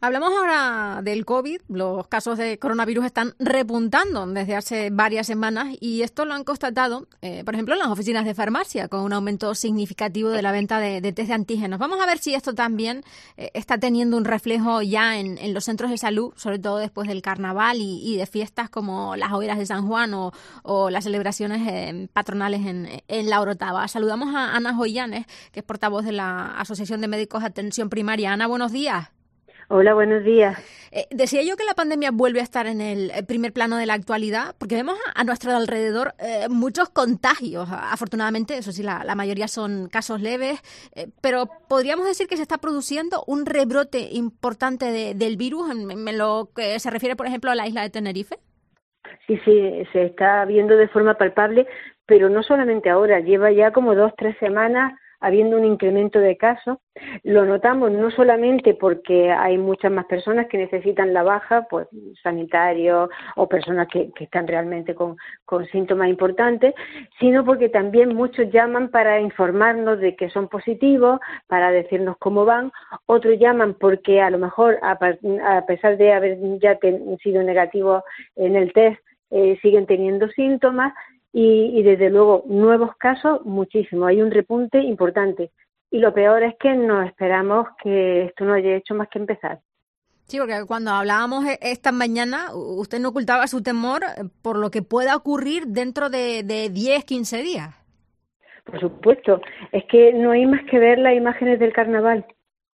Hablamos ahora del COVID. Los casos de coronavirus están repuntando desde hace varias semanas y esto lo han constatado, por ejemplo, en las oficinas de farmacia, con un aumento significativo de la venta de test de antígenos. Vamos a ver si esto también está teniendo un reflejo ya en los centros de salud, sobre todo después del carnaval y de fiestas como las hogueras de San Juan o las celebraciones patronales en La Orotava. Saludamos a Ana Joyanes, que es portavoz de la Asociación de Médicos de Atención Primaria. Ana, buenos días. Hola, buenos días. Decía yo que la pandemia vuelve a estar en el primer plano de la actualidad, porque vemos a nuestro alrededor muchos contagios. Afortunadamente, eso sí, la mayoría son casos leves, pero podríamos decir que se está produciendo un rebrote importante del virus en lo que se refiere, por ejemplo, a la isla de Tenerife. Sí, se está viendo de forma palpable, pero no solamente ahora, lleva ya como 2-3 semanas habiendo un incremento de casos. Lo notamos no solamente porque hay muchas más personas que necesitan la baja, pues sanitarios o personas que están realmente con síntomas importantes, sino porque también muchos llaman para informarnos de que son positivos, para decirnos cómo van. Otros llaman porque a lo mejor, a pesar de haber ya sido negativos en el test, siguen teniendo síntomas. Y desde luego, nuevos casos, muchísimos. Hay un repunte importante. Y lo peor es que no esperamos que esto no haya hecho más que empezar. Sí, porque cuando hablábamos esta mañana, usted no ocultaba su temor por lo que pueda ocurrir dentro de 10, 15 días. Por supuesto. Es que no hay más que ver las imágenes del carnaval.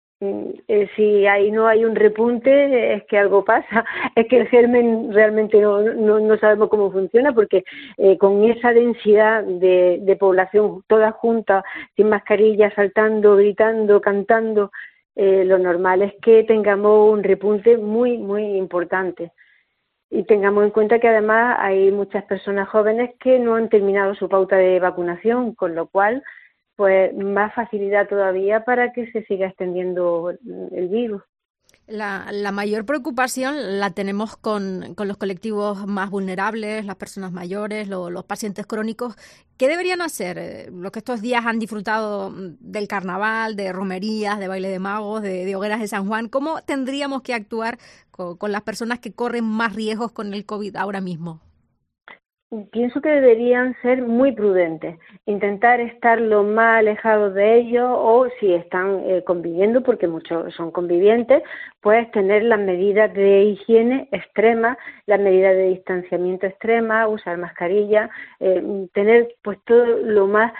Si ahí no hay un repunte, es que algo pasa. Es que el germen realmente no sabemos cómo funciona, porque con esa densidad de población toda junta, sin mascarilla, saltando, gritando, cantando, lo normal es que tengamos un repunte muy, muy importante. Y tengamos en cuenta que además hay muchas personas jóvenes que no han terminado su pauta de vacunación, con lo cual pues más facilidad todavía para que se siga extendiendo el virus. La mayor preocupación la tenemos con los colectivos más vulnerables, las personas mayores, los pacientes crónicos. ¿Qué deberían hacer? Los que estos días han disfrutado del carnaval, de romerías, de baile de magos, de hogueras de San Juan. ¿Cómo tendríamos que actuar con las personas que corren más riesgos con el COVID ahora mismo? Pienso que deberían ser muy prudentes, intentar estar lo más alejados de ellos, o si están conviviendo, porque muchos son convivientes, pues tener las medidas de higiene extremas, las medidas de distanciamiento extremas, usar mascarilla, tener pues todo lo más,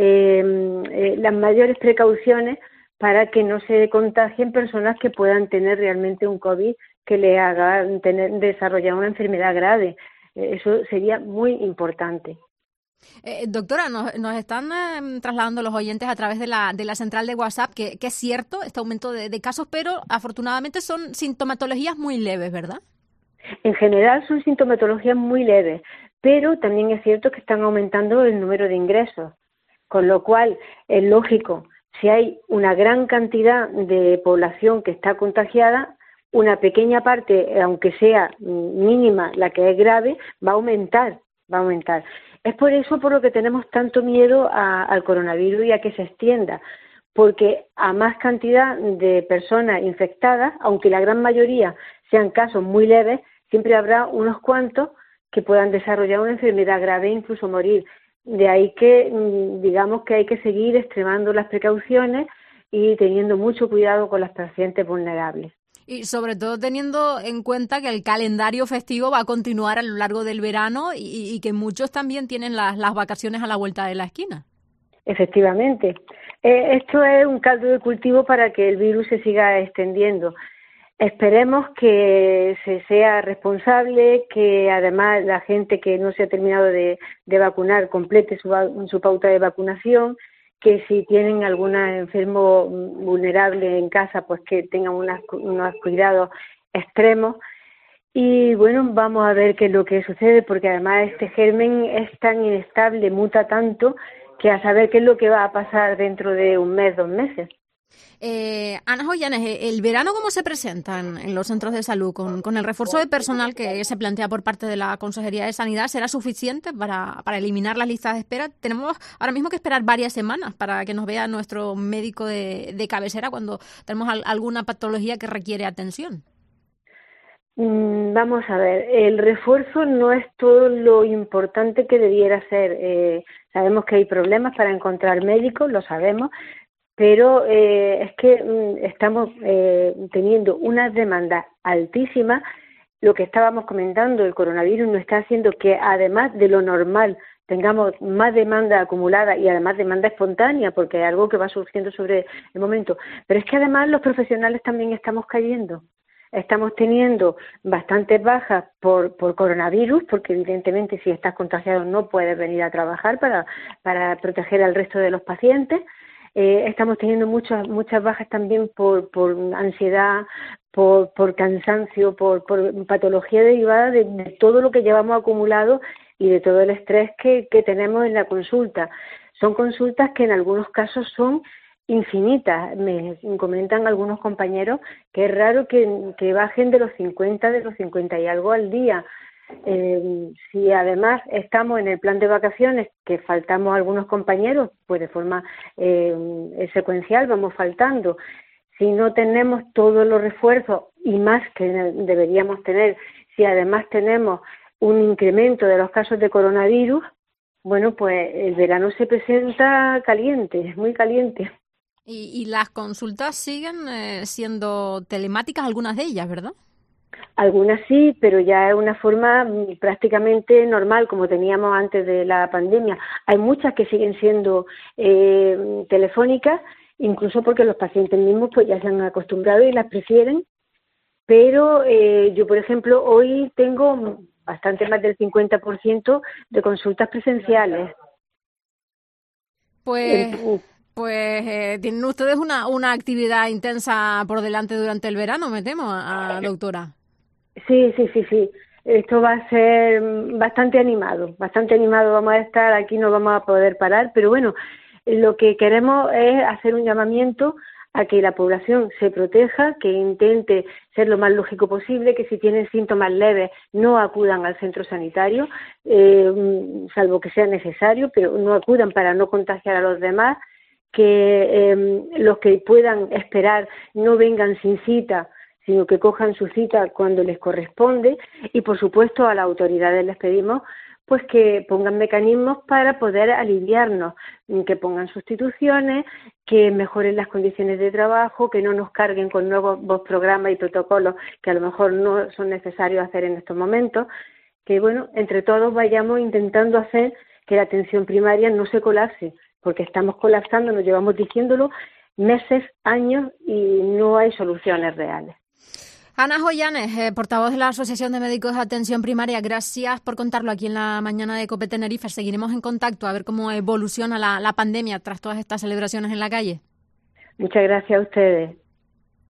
las mayores precauciones para que no se contagien personas que puedan tener realmente un COVID que le haga desarrollar una enfermedad grave. Eso sería muy importante. Doctora, nos están trasladando los oyentes a través de la central de WhatsApp que es cierto este aumento de casos, pero afortunadamente son sintomatologías muy leves, ¿verdad? En general son sintomatologías muy leves, pero también es cierto que están aumentando el número de ingresos, con lo cual es lógico, si hay una gran cantidad de población que está contagiada, una pequeña parte, aunque sea mínima, la que es grave, va a aumentar. Es por eso por lo que tenemos tanto miedo al coronavirus y a que se extienda, porque a más cantidad de personas infectadas, aunque la gran mayoría sean casos muy leves, siempre habrá unos cuantos que puedan desarrollar una enfermedad grave e incluso morir. De ahí que digamos que hay que seguir extremando las precauciones y teniendo mucho cuidado con los pacientes vulnerables. Y sobre todo teniendo en cuenta que el calendario festivo va a continuar a lo largo del verano y que muchos también tienen las vacaciones a la vuelta de la esquina. Efectivamente. Esto es un caldo de cultivo para que el virus se siga extendiendo. Esperemos que se sea responsable, que además la gente que no se ha terminado de vacunar complete su pauta de vacunación, que si tienen algún enfermo vulnerable en casa, pues que tengan unos cuidados extremos. Y bueno, vamos a ver qué es lo que sucede, porque además este germen es tan inestable, muta tanto, que a saber qué es lo que va a pasar dentro de un mes, 2 meses. Ana Joyanes, ¿el verano cómo se presenta en los centros de salud? ¿Con el refuerzo de personal que se plantea por parte de la Consejería de Sanidad será suficiente para eliminar las listas de espera? Tenemos ahora mismo que esperar varias semanas para que nos vea nuestro médico de cabecera cuando tenemos alguna patología que requiere atención. Vamos a ver, el refuerzo no es todo lo importante que debiera ser. Sabemos que hay problemas para encontrar médicos, lo sabemos, pero es que estamos teniendo unas demandas altísimas. Lo que estábamos comentando, el coronavirus nos está haciendo que además de lo normal tengamos más demanda acumulada y además demanda espontánea, porque es algo que va surgiendo sobre el momento. Pero es que además los profesionales también estamos cayendo. Estamos teniendo bastantes bajas por coronavirus, porque evidentemente si estás contagiado no puedes venir a trabajar para proteger al resto de los pacientes. Estamos teniendo muchas bajas también por ansiedad, por cansancio, por patología derivada de todo lo que llevamos acumulado y de todo el estrés que tenemos en la consulta. Son consultas que en algunos casos son infinitas. Me comentan algunos compañeros que es raro que bajen de los 50 y algo al día. Si además estamos en el plan de vacaciones, que faltamos algunos compañeros, pues de forma secuencial vamos faltando. Si no tenemos todos los refuerzos y más que deberíamos tener, si además tenemos un incremento de los casos de coronavirus, bueno, pues el verano se presenta caliente, muy caliente. Y las consultas siguen siendo telemáticas, algunas de ellas, ¿verdad? Algunas sí, pero ya es una forma prácticamente normal, como teníamos antes de la pandemia. Hay muchas que siguen siendo telefónicas, incluso porque los pacientes mismos pues ya se han acostumbrado y las prefieren. Pero yo, por ejemplo, hoy tengo bastante más del 50% de consultas presenciales. Pues tienen ustedes una actividad intensa por delante durante el verano, me temo, doctora. Sí. Esto va a ser bastante animado vamos a estar, aquí no vamos a poder parar, pero bueno, lo que queremos es hacer un llamamiento a que la población se proteja, que intente ser lo más lógico posible, que si tienen síntomas leves no acudan al centro sanitario, salvo que sea necesario, pero no acudan para no contagiar a los demás, que los que puedan esperar no vengan sin cita, sino que cojan su cita cuando les corresponde, y por supuesto a las autoridades les pedimos pues que pongan mecanismos para poder aliviarnos, que pongan sustituciones, que mejoren las condiciones de trabajo, que no nos carguen con nuevos programas y protocolos que a lo mejor no son necesarios hacer en estos momentos, que bueno, entre todos vayamos intentando hacer que la atención primaria no se colapse, porque estamos colapsando, nos llevamos diciéndolo meses, años y no hay soluciones reales. Ana Joyanes, portavoz de la Asociación de Médicos de Atención Primaria, gracias por contarlo aquí en la mañana de COPE Tenerife. Seguiremos en contacto a ver cómo evoluciona la pandemia tras todas estas celebraciones en la calle. Muchas gracias a ustedes.